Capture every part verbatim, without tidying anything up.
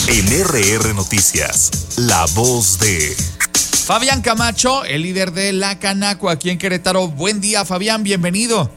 En R R Noticias, la voz de... Fabián Camacho, el líder de la Canaco aquí en Querétaro. Buen día, Fabián, bienvenido.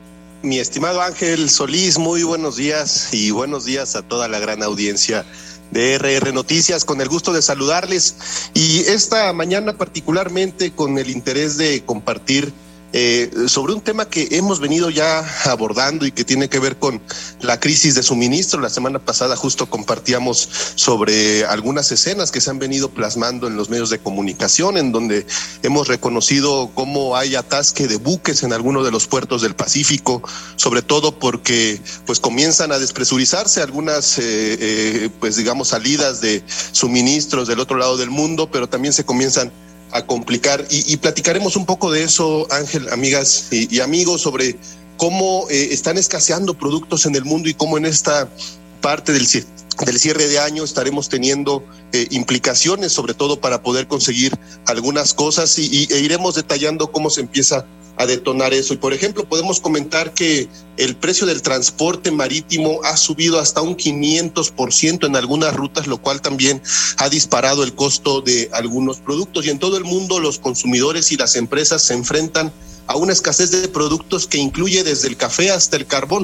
Mi estimado Ángel Solís, muy buenos días y buenos días a toda la gran audiencia de R R Noticias, con el gusto de saludarles y esta mañana particularmente con el interés de compartir eh, sobre un tema que hemos venido ya abordando y que tiene que ver con la crisis de suministro. La semana pasada justo compartíamos sobre algunas escenas que se han venido plasmando en los medios de comunicación, en donde hemos reconocido cómo hay atasque de buques en algunos de los puertos del Pacífico, sobre todo porque pues comienzan a despresurizarse algunas eh, eh, pues digamos salidas de suministros del otro lado del mundo, pero también se comienzan a complicar y, y platicaremos un poco de eso, Ángel, amigas y, y amigos, sobre cómo eh, están escaseando productos en el mundo y cómo en esta parte del, del cierre de año estaremos teniendo eh, implicaciones, sobre todo para poder conseguir algunas cosas y, y e iremos detallando cómo se empieza a detonar eso. Y por ejemplo, podemos comentar que el precio del transporte marítimo ha subido hasta un quinientos por ciento en algunas rutas, lo cual también ha disparado el costo de algunos productos. Y en todo el mundo los consumidores y las empresas se enfrentan a una escasez de productos que incluye desde el café hasta el carbón.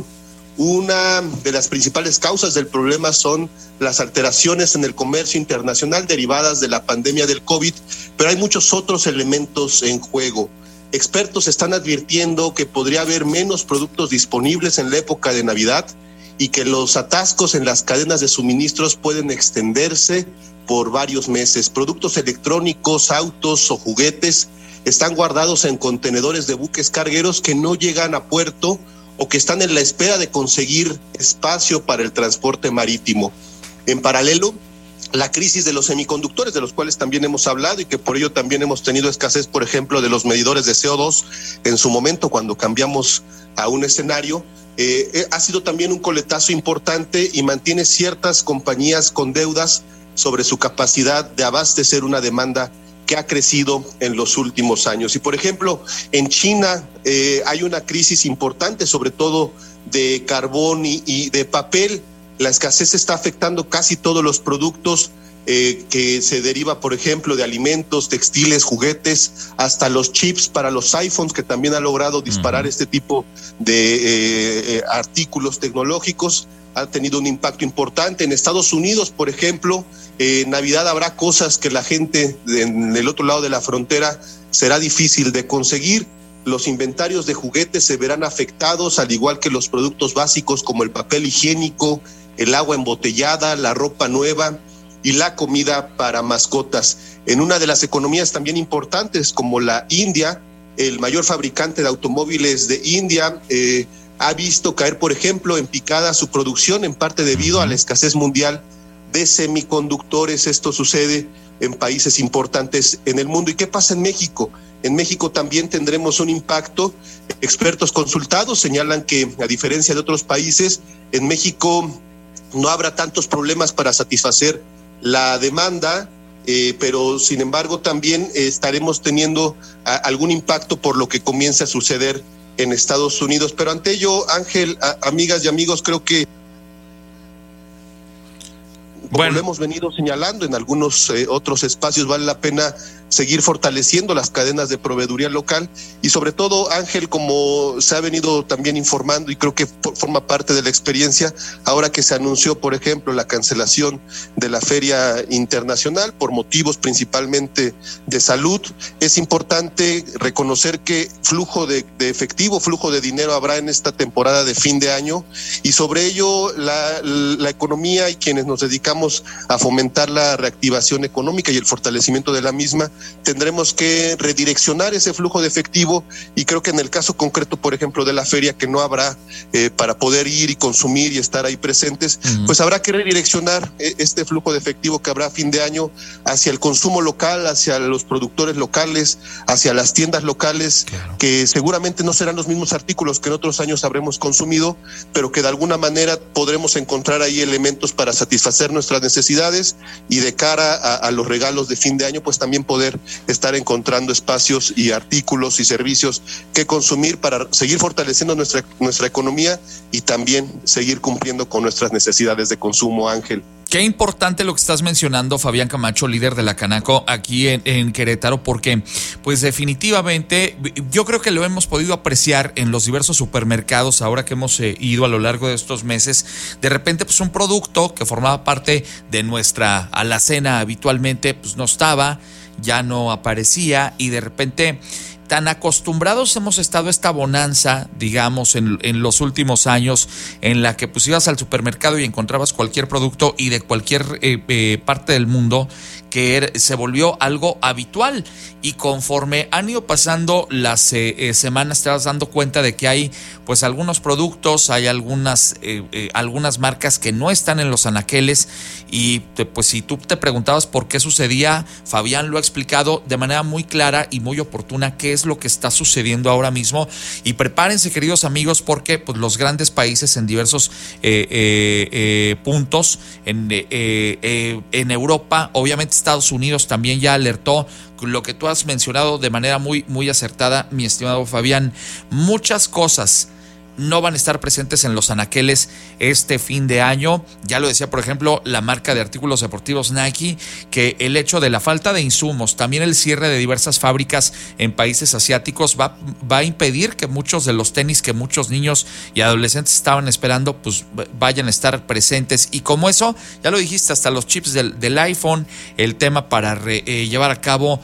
Una de las principales causas del problema son las alteraciones en el comercio internacional derivadas de la pandemia del COVID, pero hay muchos otros elementos en juego. Expertos están advirtiendo que podría haber menos productos disponibles en la época de Navidad y que los atascos en las cadenas de suministros pueden extenderse por varios meses. Productos electrónicos, autos o juguetes están guardados en contenedores de buques cargueros que no llegan a puerto o que están en la espera de conseguir espacio para el transporte marítimo. En paralelo, la crisis de los semiconductores, de los cuales también hemos hablado y que por ello también hemos tenido escasez, por ejemplo, de los medidores de C O dos en su momento cuando cambiamos a un escenario, eh, ha sido también un coletazo importante y mantiene ciertas compañías con deudas sobre su capacidad de abastecer una demanda que ha crecido en los últimos años. Y por ejemplo, en China eh, hay una crisis importante, sobre todo de carbón y, y de papel. La escasez está afectando casi todos los productos eh, que se deriva, por ejemplo, de alimentos, textiles, juguetes, hasta los chips para los iPhones, que también ha logrado disparar uh-huh. este tipo de eh, eh, artículos tecnológicos. Ha tenido un impacto importante. En Estados Unidos, por ejemplo, eh, en Navidad habrá cosas que la gente en el otro lado de la frontera será difícil de conseguir. Los inventarios de juguetes se verán afectados, al igual que los productos básicos como el papel higiénico, el agua embotellada, la ropa nueva y la comida para mascotas. En una de las economías también importantes como la India, el mayor fabricante de automóviles de India eh, ha visto caer, por ejemplo, en picada su producción, en parte debido a la escasez mundial de semiconductores. Esto sucede en países importantes en el mundo. ¿Y qué pasa en México? En México también tendremos un impacto. Expertos consultados señalan que, a diferencia de otros países, en México no habrá tantos problemas para satisfacer la demanda, eh, pero sin embargo también eh, estaremos teniendo a, algún impacto por lo que comienza a suceder en Estados Unidos. Pero ante ello, Ángel, a, amigas y amigos, creo que como bueno. lo hemos venido señalando en algunos eh, otros espacios, vale la pena seguir fortaleciendo las cadenas de proveeduría local y sobre todo, Ángel, como se ha venido también informando y creo que forma parte de la experiencia, ahora que se anunció, por ejemplo, la cancelación de la Feria Internacional por motivos principalmente de salud, es importante reconocer que flujo de, de efectivo, flujo de dinero habrá en esta temporada de fin de año y sobre ello la, la economía y quienes nos dedicamos a fomentar la reactivación económica y el fortalecimiento de la misma, tendremos que redireccionar ese flujo de efectivo y creo que en el caso concreto, por ejemplo, de la feria, que no habrá eh, para poder ir y consumir y estar ahí presentes, uh-huh. pues habrá que redireccionar eh, este flujo de efectivo que habrá a fin de año hacia el consumo local, hacia los productores locales, hacia las tiendas locales, claro. que seguramente no serán los mismos artículos que en otros años habremos consumido, pero que de alguna manera podremos encontrar ahí elementos para satisfacer nuestras necesidades y de cara a, a los regalos de fin de año, pues también poder estar encontrando espacios y artículos y servicios que consumir para seguir fortaleciendo nuestra, nuestra economía y también seguir cumpliendo con nuestras necesidades de consumo, Ángel. Qué importante lo que estás mencionando, Fabián Camacho, líder de la Canaco aquí en, en Querétaro, porque pues definitivamente yo creo que lo hemos podido apreciar en los diversos supermercados ahora que hemos eh, ido a lo largo de estos meses. De repente pues un producto que formaba parte de nuestra alacena habitualmente pues no estaba, ya no aparecía y de repente tan acostumbrados hemos estado a esta bonanza, digamos, en, en los últimos años, en la que pues ibas al supermercado y encontrabas cualquier producto y de cualquier eh, eh, parte del mundo, que er, se volvió algo habitual. Y conforme han ido pasando las eh, eh, semanas, te vas dando cuenta de que hay pues algunos productos, hay algunas, eh, eh, algunas marcas que no están en los anaqueles. Y te, pues si tú te preguntabas por qué sucedía, Fabián lo ha explicado de manera muy clara y muy oportuna qué es lo que está sucediendo ahora mismo. Y prepárense, queridos amigos, porque pues los grandes países en diversos eh, eh, eh, puntos en, eh, eh, en Europa, obviamente Estados Unidos también ya alertó, lo que tú has mencionado de manera muy, muy acertada, mi estimado Fabián. Muchas cosas no van a estar presentes en los anaqueles este fin de año. Ya lo decía, por ejemplo, la marca de artículos deportivos Nike, que el hecho de la falta de insumos, también el cierre de diversas fábricas en países asiáticos va, va a impedir que muchos de los tenis que muchos niños y adolescentes estaban esperando, pues vayan a estar presentes. Y como eso, ya lo dijiste, hasta los chips del, del iPhone, el tema para re, eh, llevar a cabo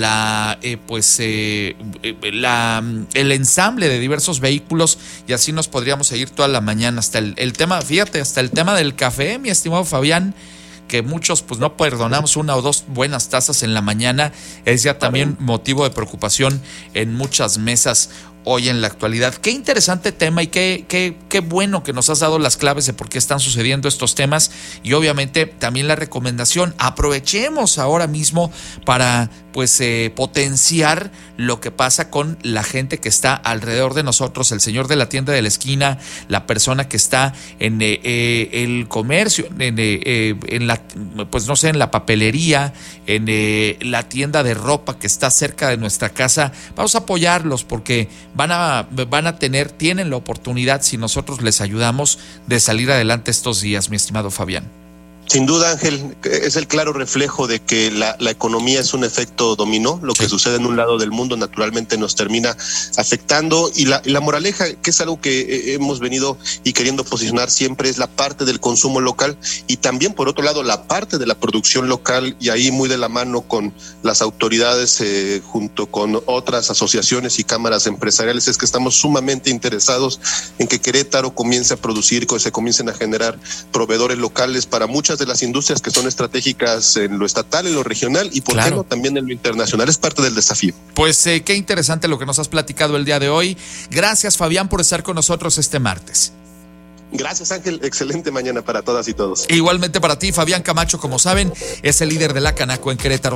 la eh, pues eh, la, el ensamble de diversos vehículos, y así nos podríamos seguir toda la mañana. Hasta el, el tema, fíjate, hasta el tema del café, mi estimado Fabián, que muchos pues no perdonamos una o dos buenas tazas en la mañana, es ya también motivo de preocupación en muchas mesas hoy en la actualidad. Qué interesante tema y qué, qué, qué bueno que nos has dado las claves de por qué están sucediendo estos temas, y obviamente también la recomendación, aprovechemos ahora mismo para pues eh, potenciar lo que pasa con la gente que está alrededor de nosotros, el señor de la tienda de la esquina, la persona que está en eh, eh, el comercio, en, eh, en la, pues no sé, en la papelería, en eh, la tienda de ropa que está cerca de nuestra casa. Vamos a apoyarlos porque van a, van a tener, tienen la oportunidad, si nosotros les ayudamos, de salir adelante estos días, mi estimado Fabián. Sin duda, Ángel, es el claro reflejo de que la, la economía es un efecto dominó. Lo que sí sucede en un lado del mundo naturalmente nos termina afectando, y la, y la moraleja, que es algo que hemos venido y queriendo posicionar siempre, es la parte del consumo local y también, por otro lado, la parte de la producción local, y ahí muy de la mano con las autoridades, eh, junto con otras asociaciones y cámaras empresariales, es que estamos sumamente interesados en que Querétaro comience a producir, que se comiencen a generar proveedores locales para muchas de las industrias que son estratégicas en lo estatal, en lo regional y por claro. qué no también en lo internacional. Es parte del desafío. Pues eh, qué interesante lo que nos has platicado el día de hoy. Gracias, Fabián, por estar con nosotros este martes. Gracias, Ángel. Excelente mañana para todas y todos. Igualmente para ti, Fabián Camacho, como saben, es el líder de la Canaco en Querétaro.